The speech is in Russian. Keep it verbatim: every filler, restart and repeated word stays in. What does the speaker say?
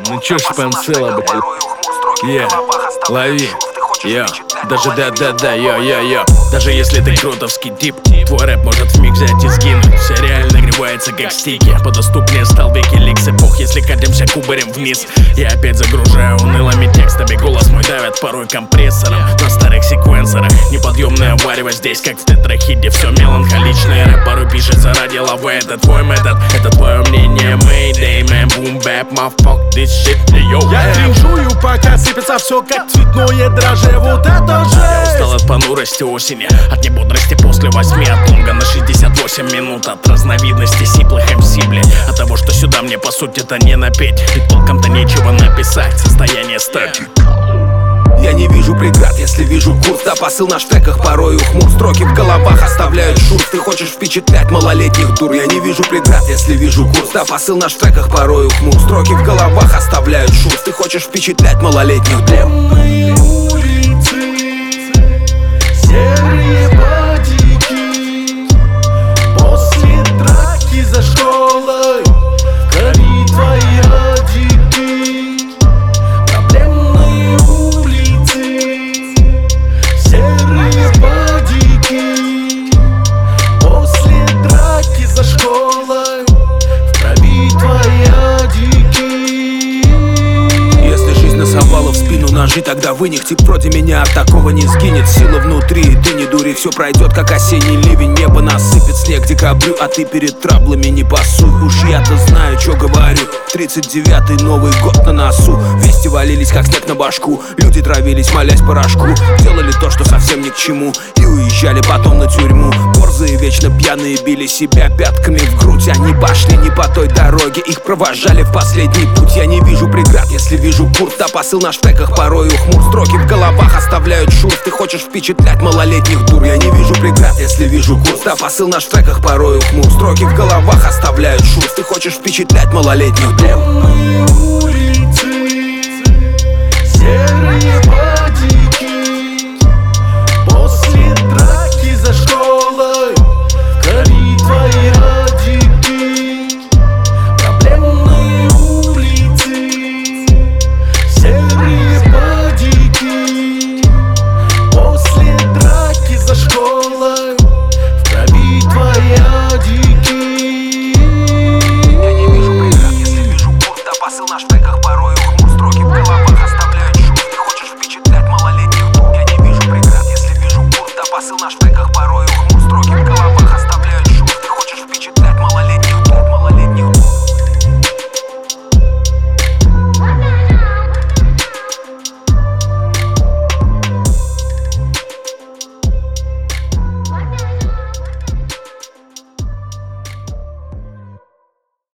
Ну чё ж пенсила, блядь. Yeah, лови. Йо, даже да-да-да, йо-йо-йо. Даже если ты крутовский тип, твой рэп может вмиг взять и сгинуть. Все реально нагревается как стики. Подоступнее стал Викиликс эпох, если катимся кубарем вниз. Я опять загружаю унылыми текстами. Голос мой давят порой компрессором на старых секвенсорах. Неподъемное варево здесь, как в тетрахиде. Все меланхоличное, рэп порой пишется ради лавы. Это твой метод, это твое мнение. Mayday, man, boom, bap, my fuck this shit, yo. Я кринжую, пока сыпется все как цветное дрожжи. Вот это же Я устал от понурости осени, от небодрости после восьми, от лонга на шестьдесят восемь минут, от разновидности сиплых эм си, блядь. От того, что сюда мне по сути это не напеть, ведь толком-то нечего написать, состояние стати. Я не вижу преград, если вижу курс. Да, посыл наш в треках порою хмур. Строки в головах оставляют шур. Ты хочешь впечатлять малолетних дур. Я не вижу преград, если вижу курс. Да, посыл наш в треках порою хмур. Строки в головах оставляют шур. Ты хочешь впечатлять малолетних дур. темные улицы, серые бодики. После драки за школой в крови твоя дики. Проблемные улицы, серые бодики. После драки за школой в крови твоя дики. Если жизнь насовала в спину ножи, тогда вынехти против меня от такого не сгинет. Сила внутри, и ты не дури, все пройдет как осенний ливень. Небо насыпет снег декабрю, а ты перед траблами не пасуй. Уж я-то знаю, что говорю. Тридцать девятый Новый год на носу. Вести валились как снег на башку. Люди травились, молясь порошку. Делали то, что совсем ни к чему, и уезжали потом на тюрьму. Борзые, вечно пьяные, били себя пятками в грудь. Они пошли не по той дороге, их провожали в последний путь. Я не вижу преград, если вижу курс. Да, посыл наш в треках порою хмур. Строки в головах оставляют шур. Ты хочешь впечатлять малолетних дур. Я не вижу преград, если вижу курс. Да, посыл наш в треках порою хмур. Строки в головах оставляют шур. Ты хочешь впечатлять малолетних дур. Темные улицы, серые бодики. После драки за школой в крови твоя дики. Проблемные улицы, серые бодики. После драки за школой в крови твоя дики. Посыл наш в треках порою хмур. Строки в головах оставляют шум. Ты хочешь впечатлять малолетних дур. Я не вижу преград, если вижу курс. Да, посыл наш в треках порою хмур. Строки в головах